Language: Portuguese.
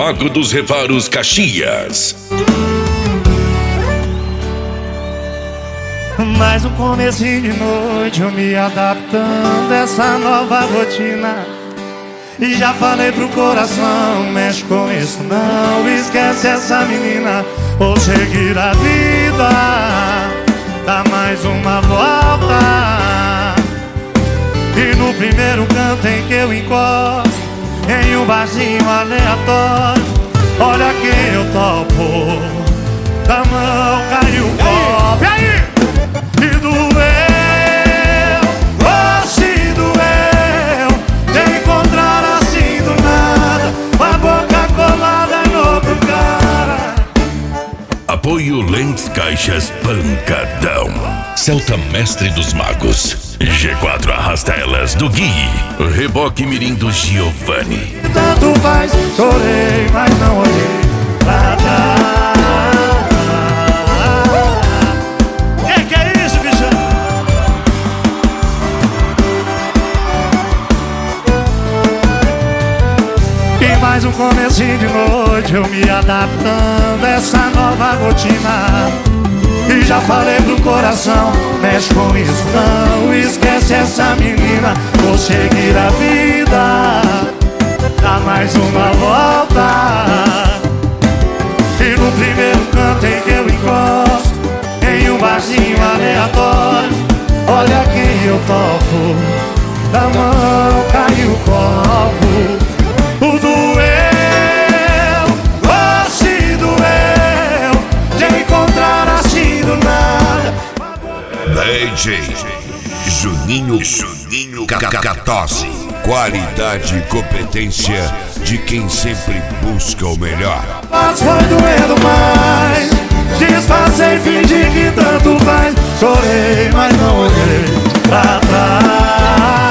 Mago dos Reparos Caxias. Mais um comecinho de noite, eu me adaptando a essa nova rotina. E já falei pro coração, mexe com isso não, esquece essa menina, vou seguir a vida, dá mais uma volta. E no primeiro canto em que eu encosto, em um barzinho aleatório, olha quem eu topo, da mão caiu o copo. E aí? E doeu, oh se doeu, te encontrar assim do nada, com a boca colada em outro cara. Apoio Lentes Caixas Pancadão. Celta Mestre dos Magos. G4 Arrasta Elas do Gui. Reboque Mirim do Giovanni. Tanto faz, chorei, mas não olhei pra trás. Que é isso, bicho? E mais um comecinho de noite, eu me adaptando a essa nova rotina. E já falei pro coração, mexe com isso não, esquece essa menina, vou seguir a vida, dá mais uma volta. E no primeiro canto em que eu encosto, em um barzinho aleatório, olha quem eu topo, da mão caiu o copo. O doeu, oh se doeu, de encontrar assim do nada. DJ Juninho Catose. Qualidade e competência de quem sempre busca o melhor. Mas foi doendo mais, disfarcei, fingi que tanto faz. Chorei, mas não olhei pra trás.